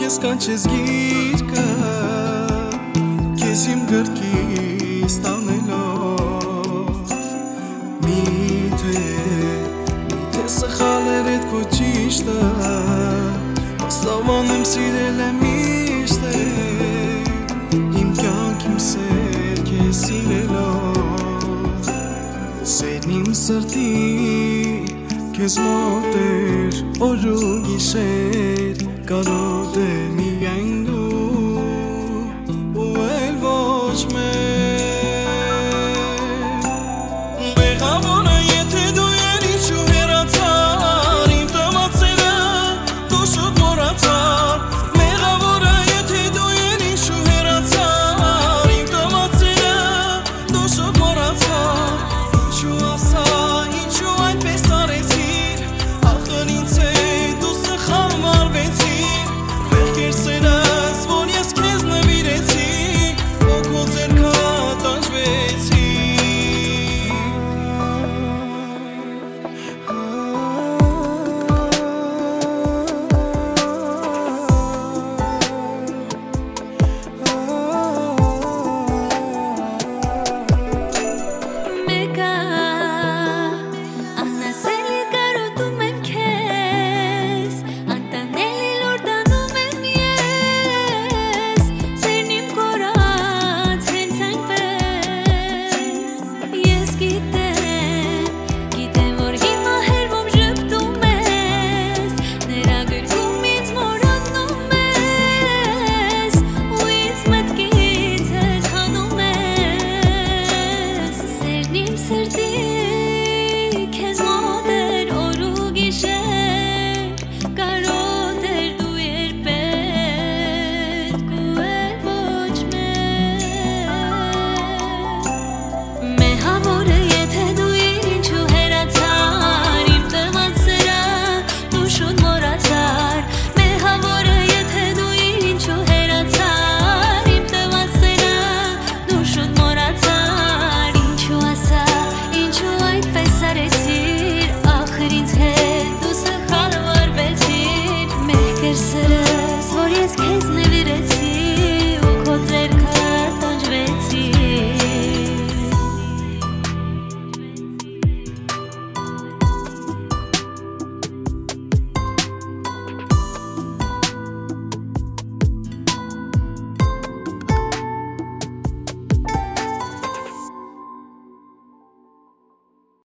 ես կանչես գիրկը Քեզ իմ գրկից տանելով Միթե սխալ էր էդ քո ճիշտը Աստավան եմ սիրել եմ միշտ Իմ կյանք իմ սեր քեզ սիրելով Սերն իմ սրտի Քեզ մոտ էր օր ու գիշեր Կարոտ է միայն դու